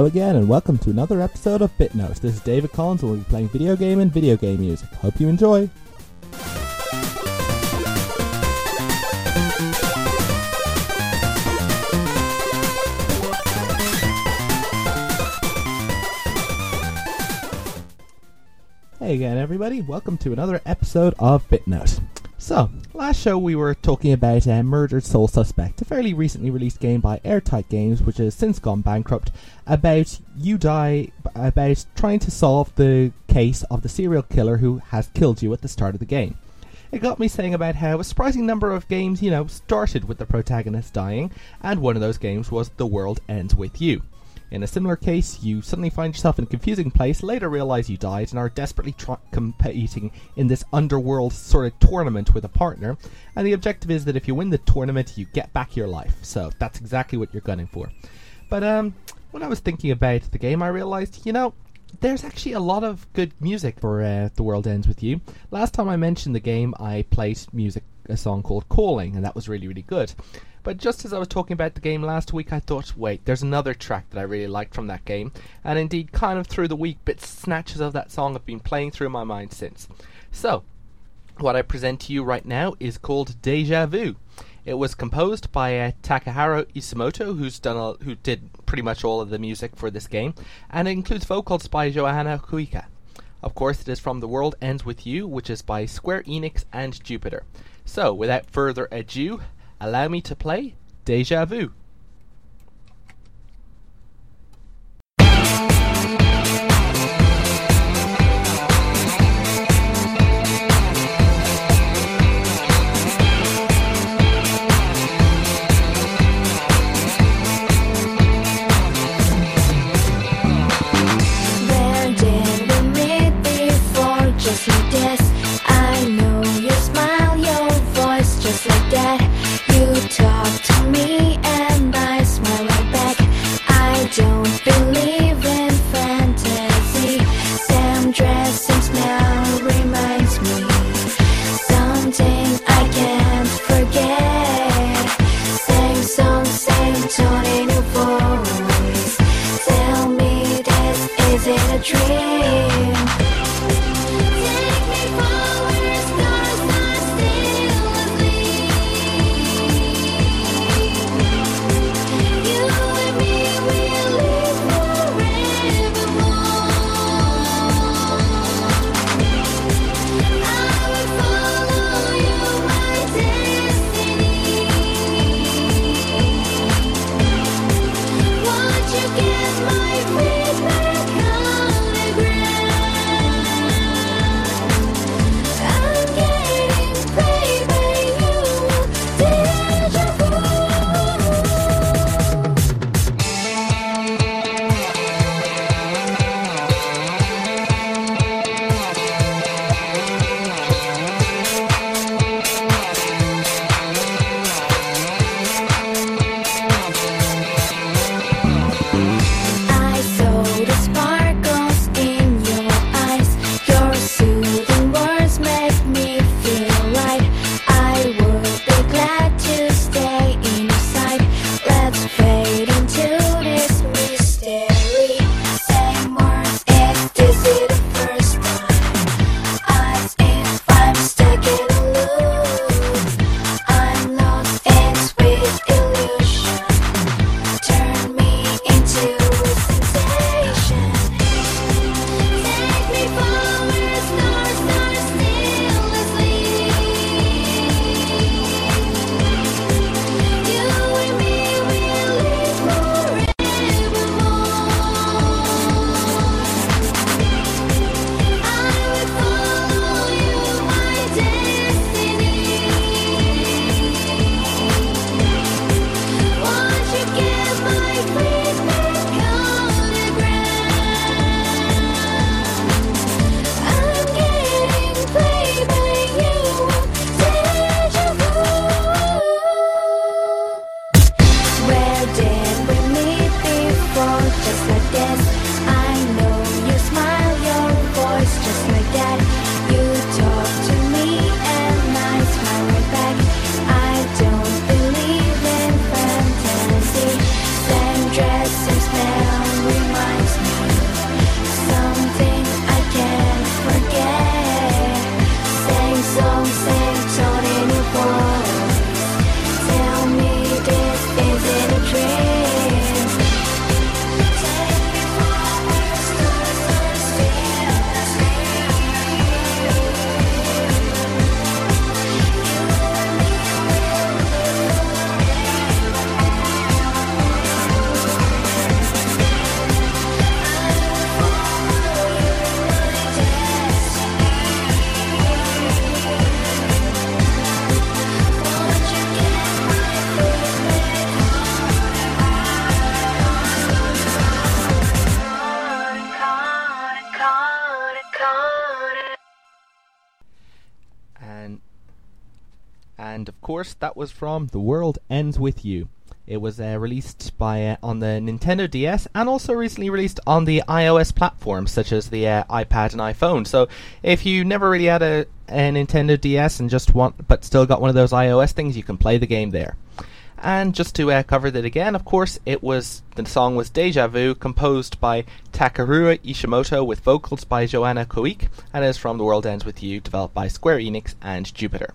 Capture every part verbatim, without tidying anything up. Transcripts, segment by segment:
Hello again and welcome to another episode of BitNote. This is David Collins and we'll be playing video game and video game music. Hope you enjoy. Hey again everybody, welcome to another episode of BitNote. So, last show we were talking about uh, Murdered Soul Suspect, a fairly recently released game by Airtight Games, which has since gone bankrupt, about you die, about trying to solve the case of the serial killer who has killed you at the start of the game. It got me saying about how a surprising number of games, you know, started with the protagonist dying, and one of those games was The World Ends With You. In a similar case, you suddenly find yourself in a confusing place, later realise you died, and are desperately tr- competing in this underworld sort of tournament with a partner, and the objective is that if you win the tournament, you get back your life. So that's exactly what you're gunning for. But um, when I was thinking about the game, I realised, you know, there's actually a lot of good music for uh, The World Ends With You. Last time I mentioned the game, I played music, a song called Calling, and that was really, really good. But just as I was talking about the game last week, I thought, wait, there's another track that I really liked from that game. And indeed, kind of through the week, bits, snatches of that song have been playing through my mind since. So, what I present to you right now is called Deja Vu. It was composed by uh, Takahiro Isamoto, who's done a, who did pretty much all of the music for this game, and it includes vocals by Johanna Kuika. Of course, it is from The World Ends With You, which is by Square Enix and Jupiter. So, without further ado, allow me to play Deja Vu. Where did we meet before? Just like this. I know your smile, your voice, just like that. You talk to me and And of course, that was from The World Ends With You. It was uh, released by uh, on the Nintendo D S and also recently released on the iOS platforms such as the uh, iPad and iPhone. So if you never really had a, a Nintendo D S and just want, but still got one of those iOS things, you can play the game there. And just to uh, cover that again, of course, it was the song was Deja Vu, composed by Takeru Ishimoto with vocals by Joanna Koike, and is from The World Ends With You, developed by Square Enix and Jupiter.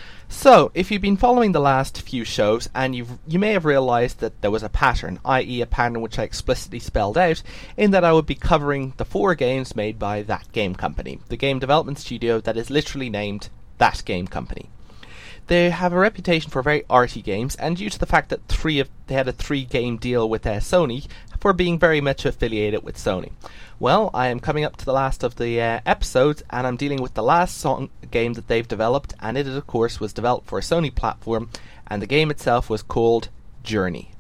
So, if you've been following the last few shows, and you've, you may have realised that there was a pattern, that is a pattern which I explicitly spelled out, in that I would be covering the four games made by That Game Company, the game development studio that is literally named That Game Company. They have a reputation for very arty games, and due to the fact that three of they had a three-game deal with uh, Sony, for being very much affiliated with Sony. Well, I am coming up to the last of the uh, episodes, and I'm dealing with the last song game that they've developed, and it, of course, was developed for a Sony platform, and the game itself was called Journey.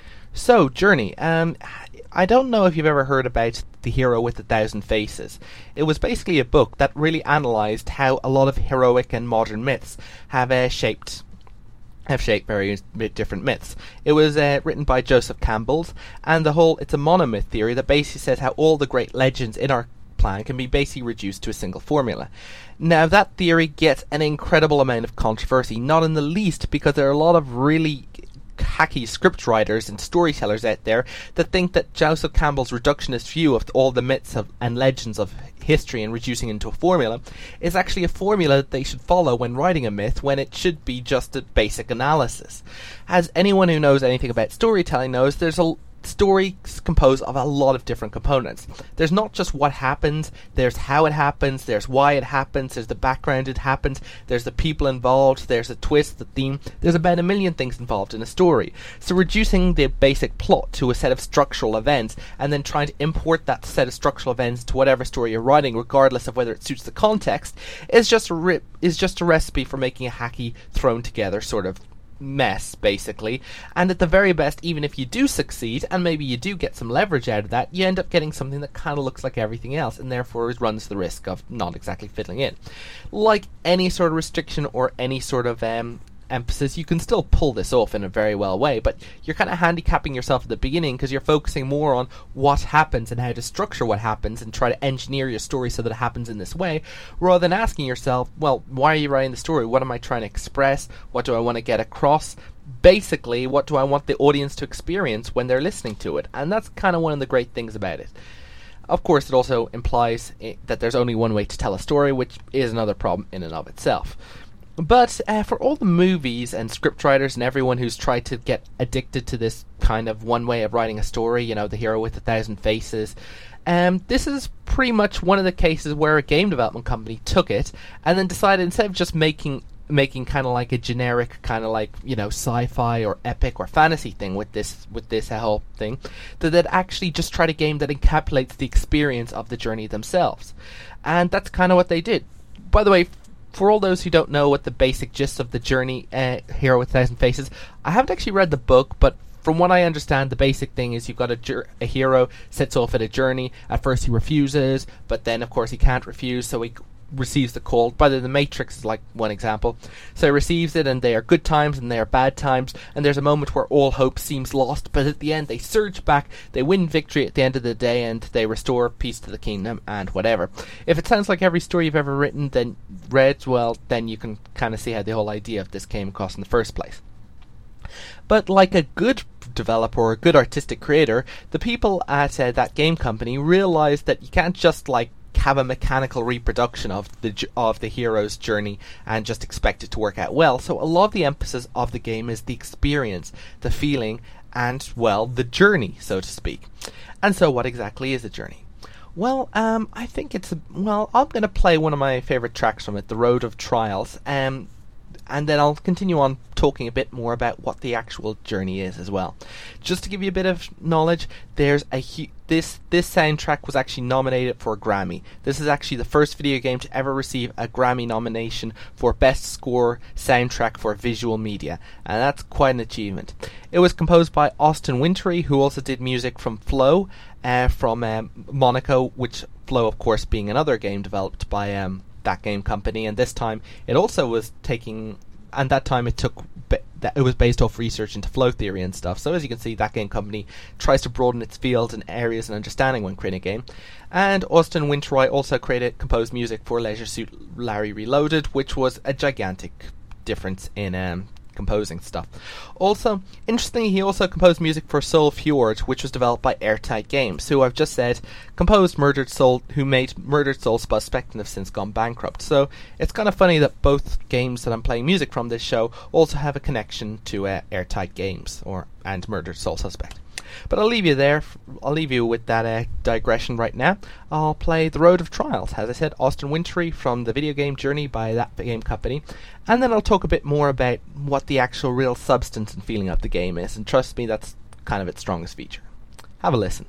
So, Journey, um, I don't know if you've ever heard about The Hero with a Thousand Faces. It was basically a book that really analysed how a lot of heroic and modern myths have uh, shaped have shaped various different myths. It was uh, written by Joseph Campbell, and the whole it's a monomyth theory that basically says how all the great legends in our plan can be basically reduced to a single formula. Now that theory gets an incredible amount of controversy, not in the least because there are a lot of really hacky scriptwriters and storytellers out there that think that Joseph Campbell's reductionist view of all the myths of, and legends of history and reducing into a formula is actually a formula that they should follow when writing a myth, when it should be just a basic analysis. As anyone who knows anything about storytelling knows, there's a story composed of a lot of different components. There's not just what happens, there's how it happens, there's why it happens, there's the background it happens, there's the people involved, there's a twist, the theme, there's about a million things involved in a story. So reducing the basic plot to a set of structural events and then trying to import that set of structural events to whatever story you're writing, regardless of whether it suits the context, is just a rip, is just a recipe for making a hacky, thrown together sort of mess, basically. And at the very best, even if you do succeed, and maybe you do get some leverage out of that, you end up getting something that kind of looks like everything else, and therefore runs the risk of not exactly fitting in. Like any sort of restriction or any sort of um, emphasis, you can still pull this off in a very well way, but you're kind of handicapping yourself at the beginning because you're focusing more on what happens and how to structure what happens and try to engineer your story so that it happens in this way, rather than asking yourself, well, why are you writing the story? What am I trying to express? What do I want to get across? Basically, what do I want the audience to experience when they're listening to it? And that's kind of one of the great things about it. Of course, it also implies that there's only one way to tell a story, which is another problem in and of itself. But uh, for all the movies and scriptwriters and everyone who's tried to get addicted to this kind of one way of writing a story, you know, the hero with a thousand faces, um, this is pretty much one of the cases where a game development company took it and then decided, instead of just making making kind of like a generic kind of like, you know, sci-fi or epic or fantasy thing with this with this whole thing, that they'd actually just tried a game that encapsulates the experience of the journey themselves. And that's kind of what they did. By the way, for all those who don't know what the basic gist of the Journey uh, Hero with a Thousand Faces, I haven't actually read the book, but from what I understand, the basic thing is you've got a, jur- a hero sets off at a journey. At first he refuses, but then of course he can't refuse, so he receives the call. By the way, The Matrix is like one example. So he receives it, and they are good times and they are bad times, and there's a moment where all hope seems lost, but at the end they surge back, they win victory at the end of the day, and they restore peace to the kingdom and whatever. If it sounds like every story you've ever written, then read, well, then you can kind of see how the whole idea of this came across in the first place. But like a good developer or a good artistic creator, the people at uh, That Game Company realized that you can't just like have a mechanical reproduction of the of the hero's journey and just expect it to work out well. So a lot of the emphasis of the game is the experience, the feeling, and, well, the journey, so to speak. And so what exactly is a journey? Well, um, I think it's a, well, I'm going to play one of my favourite tracks from it, The Road of Trials, um, and then I'll continue on talking a bit more about what the actual journey is as well. Just to give you a bit of knowledge, there's a hu- this this soundtrack was actually nominated for a Grammy. This is actually the first video game to ever receive a Grammy nomination for Best Score Soundtrack for Visual Media, and that's quite an achievement. It was composed by Austin Wintory, who also did music from Flow, uh, from um, Monaco, which Flow, of course, being another game developed by um, That Game Company, and this time it also was taking and that time it took that it was based off research into flow theory and stuff. So as you can see, that game company tries to broaden its field and areas and understanding when creating a game. And Austin Wintory also created composed music for Leisure Suit Larry Reloaded, which was a gigantic difference in um, composing stuff. Also, interestingly, he also composed music for Soul Fjord, which was developed by Airtight Games, who I've just said composed Murdered Soul, who made Murdered Soul Suspect and have since gone bankrupt. So it's kind of funny that both games that I'm playing music from this show also have a connection to uh, Airtight Games or and Murdered Soul Suspect. But I'll leave you there. I'll leave you with that uh, digression right now. I'll play The Road of Trials, as I said, Austin Wintory from the video game Journey by that game company. And then I'll talk a bit more about what the actual real substance and feeling of the game is. And trust me, that's kind of its strongest feature. Have a listen.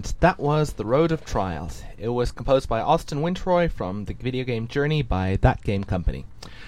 And that was The Road of Trials. It was composed by Austin Wintroy from the video game Journey by That Game Company.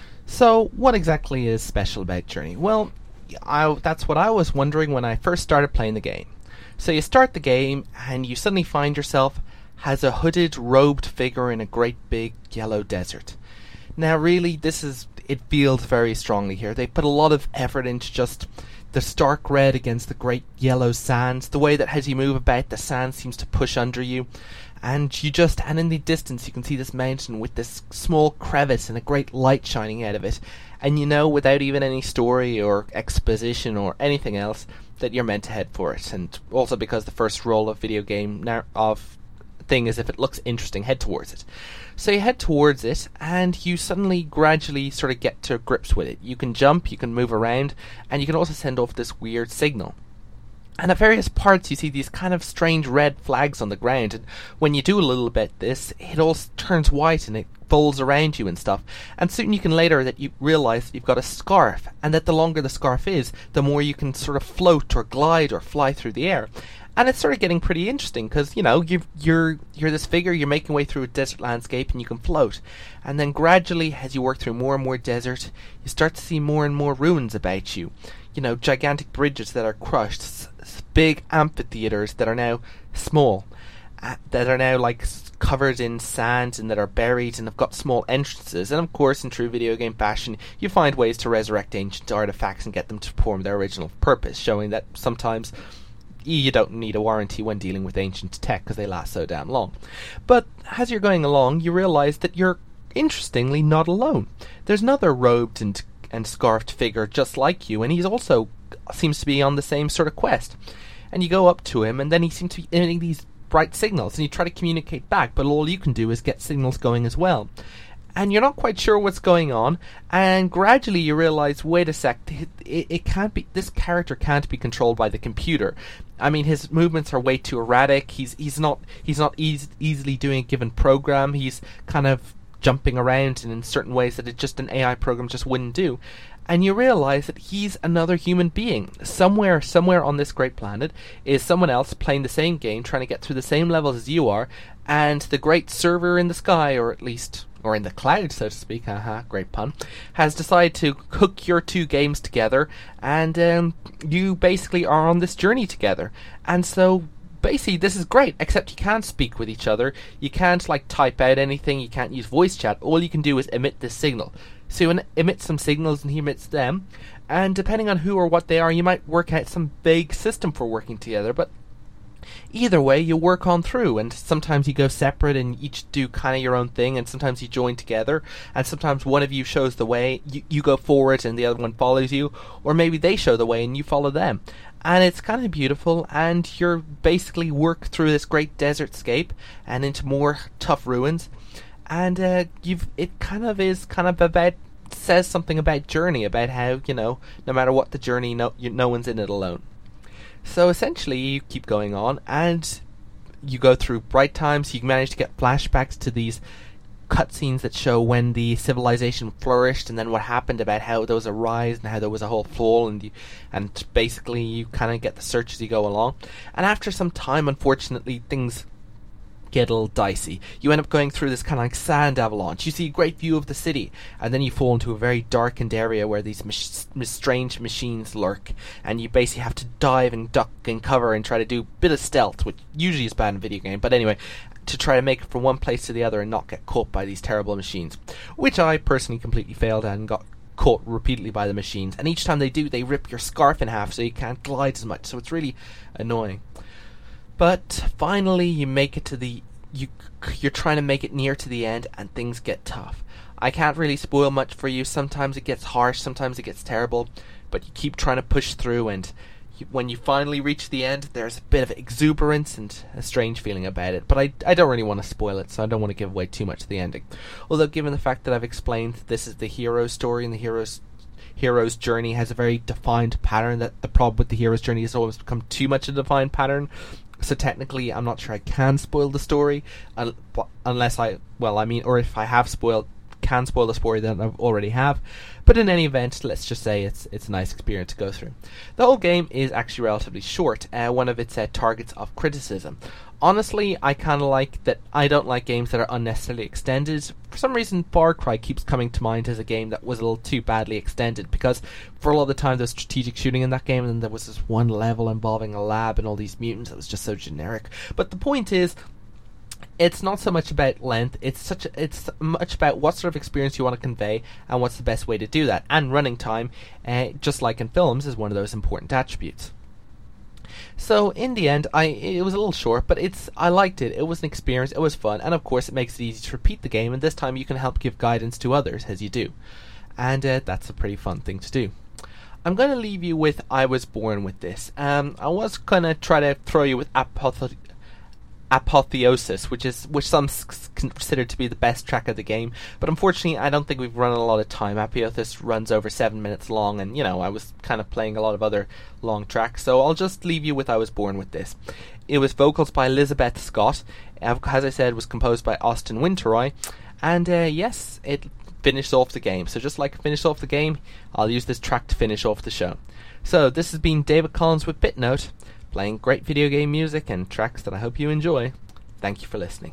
So, what exactly is special about Journey? Well, I, that's what I was wondering when I first started playing the game. So you start the game, and you suddenly find yourself as a hooded, robed figure in a great big yellow desert. Now really, this is, it feels very strongly here. They put a lot of effort into just the stark red against the great yellow sands, the way that as you move about, the sand seems to push under you, and you just, and in the distance you can see this mountain with this small crevice and a great light shining out of it, and you know, without even any story or exposition or anything else, that you're meant to head for it. And also because the first rule of video game nar- of thing is, if it looks interesting, head towards it. So you head towards it, and you suddenly gradually sort of get to grips with it. You can jump, you can move around, and you can also send off this weird signal. And at various parts you see these kind of strange red flags on the ground, and when you do a little bit this, it all turns white and it folds around you and stuff. And soon you can later that you realise that you've got a scarf, and that the longer the scarf is, the more you can sort of float or glide or fly through the air. And it's sort of getting pretty interesting because, you know, you've, you're you're this figure, you're making way through a desert landscape and you can float. And then gradually, as you work through more and more desert, you start to see more and more ruins about you. You know, gigantic bridges that are crushed, s- s- big amphitheaters that are now small, uh, that are now like s- covered in sand and that are buried and have got small entrances. And of course, in true video game fashion, you find ways to resurrect ancient artifacts and get them to perform their original purpose, showing that sometimes you don't need a warranty when dealing with ancient tech because they last so damn long. But as you're going along, you realise that you're, interestingly, not alone. There's another robed and, and scarfed figure just like you, and he's also seems to be on the same sort of quest. And you go up to him, and then he seems to be emitting these bright signals, and you try to communicate back, but all you can do is get signals going as well. And you're not quite sure what's going on, and gradually you realize, wait a sec, it, it, it can't be, this character can't be controlled by the computer. I mean, his movements are way too erratic. He's he's not he's not eas- easily doing a given program. He's kind of jumping around and in certain ways that it just an A I program just wouldn't do. And you realize that he's another human being. Somewhere, somewhere on this great planet is someone else playing the same game, trying to get through the same levels as you are, and the great server in the sky, or at least, or in the cloud, so to speak, haha, great pun, has decided to hook your two games together, and um, you basically are on this journey together. And so, basically, this is great, except you can't speak with each other, you can't, like, type out anything, you can't use voice chat, all you can do is emit this signal. So you emit some signals and he emits them, and depending on who or what they are, you might work out some vague system for working together, but either way, you work on through, and sometimes you go separate and each do kind of your own thing, and sometimes you join together, and sometimes one of you shows the way, you, you go forward and the other one follows you, or maybe they show the way and you follow them. And it's kind of beautiful, and you're basically work through this great desert scape and into more tough ruins. And uh, you've it kind of is kind of about says something about Journey, about how, you know, no matter what the journey, no you, no one's in it alone. So essentially, you keep going on, and you go through bright times. You manage to get flashbacks to these cutscenes that show when the civilization flourished, and then what happened about how there was a rise and how there was a whole fall, and you, and basically you kind of get the search as you go along. And after some time, unfortunately, things get a little dicey. You end up going through this kind of like sand avalanche. You see a great view of the city, and then you fall into a very darkened area where these mach- strange machines lurk, and you basically have to dive and duck and cover and try to do a bit of stealth, which usually is bad in a video game, but anyway, to try to make it from one place to the other and not get caught by these terrible machines, which I personally completely failed and got caught repeatedly by the machines, and each time they do, they rip your scarf in half so you can't glide as much, so it's really annoying. But finally, you make it to the you you're trying to make it near to the end, and things get tough. I can't really spoil much for you. Sometimes it gets harsh, sometimes it gets terrible, but you keep trying to push through, and you, when you finally reach the end, there's a bit of exuberance and a strange feeling about it. But I I don't really want to spoil it, so I don't want to give away too much of the ending. Although, given the fact that I've explained this is the hero's story, and the hero's hero's journey has a very defined pattern, that the problem with the hero's journey has always become too much a defined pattern. So technically, I'm not sure I can spoil the story, un- unless I, well, I mean, or if I have spoiled, can spoil the story that I already have. But in any event, let's just say it's it's a nice experience to go through. The whole game is actually relatively short, uh, one of its uh, targets of criticism. Honestly, I kind of like that. I don't like games that are unnecessarily extended. For some reason, Far Cry keeps coming to mind as a game that was a little too badly extended, because for a lot of the time there was strategic shooting in that game, and then there was this one level involving a lab and all these mutants that was just so generic. But the point is, it's not so much about length, it's such a, it's much about what sort of experience you want to convey and what's the best way to do that. And running time, uh, just like in films, is one of those important attributes. So in the end, I it was a little short, but it's I liked it. It was an experience, it was fun, and of course it makes it easy to repeat the game, and this time you can help give guidance to others as you do. And uh, that's a pretty fun thing to do. I'm going to leave you with I Was Born with this. Um, I was going to try to throw you with Apothe- Apotheosis, which is which some s- consider to be the best track of the game, but unfortunately I don't think we've run a lot of time. Apotheosis runs over seven minutes long, and you know, I was kind of playing a lot of other long tracks, so I'll just leave you with I Was Born with this. It was vocals by Elizabeth Scott, as I said, was composed by Austin Wintory, and uh, yes, it finished off the game. So just like it finished off the game, I'll use this track to finish off the show. So this has been David Collins with BitNote, playing great video game music and tracks that I hope you enjoy. Thank you for listening.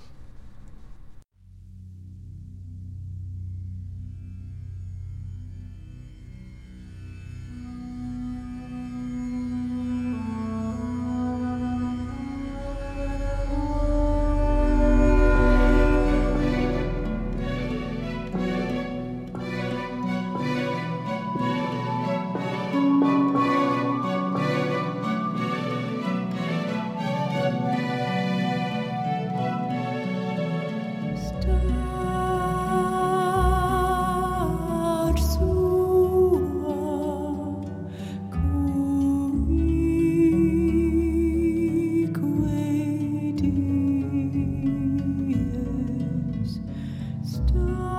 Star